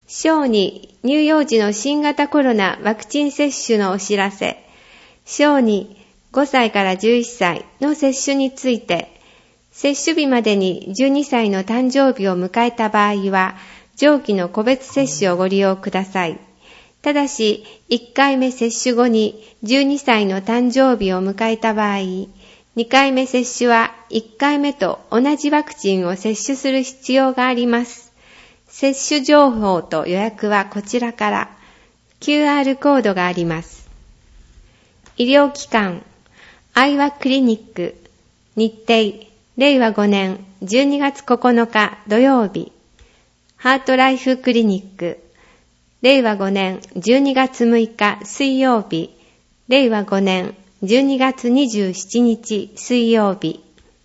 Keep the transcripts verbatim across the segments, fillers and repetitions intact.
小に乳幼児の新型コロナワクチン接種のお知らせ。小にごさいからじゅういっさいの接種について、接種日までにじゅうにさいの誕生日を迎えた場合は、上記の個別接種をご利用ください。ただし、いっかいめ接種後にじゅうにさいの誕生日を迎えた場合、にかいめ接種はいっかいめと同じワクチンを接種する必要があります。接種情報と予約はこちらから。キューアール コードがあります。医療機関、アイワクリニック、日程、れいわごねんじゅうにがつここのか土曜日。ハートライフクリニック、れいわごねんじゅうにがつむいか水曜日。れいわごねんじゅうにがつにじゅうしちにち水曜日。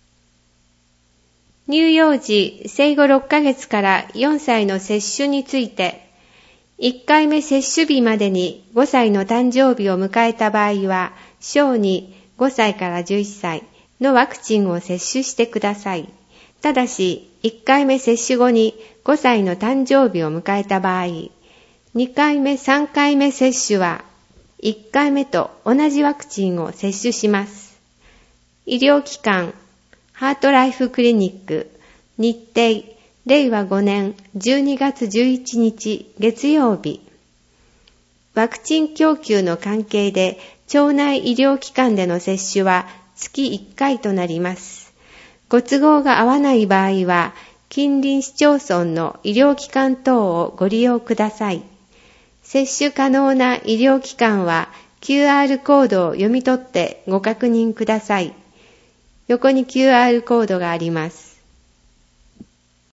乳幼児生後ろっかげつからよんさいの接種について、いっかいめ接種日までにごさいの誕生日を迎えた場合は、小にごさいからじゅういっさいのワクチンを接種してください。ただし、いっかいめ接種後にごさいの誕生日を迎えた場合、にかいめ、さんかいめ接種はいっかいめと同じワクチンを接種します。医療機関、ハートライフクリニック、日程、れいわごねんじゅうにがつじゅういちにち月曜日。ワクチン供給の関係で、町内医療機関での接種は月いっかいとなります。ご都合が合わない場合は、近隣市町村の医療機関等をご利用ください。接種可能な医療機関は キューアール コードを読み取ってご確認ください。横に キューアール コードがあります。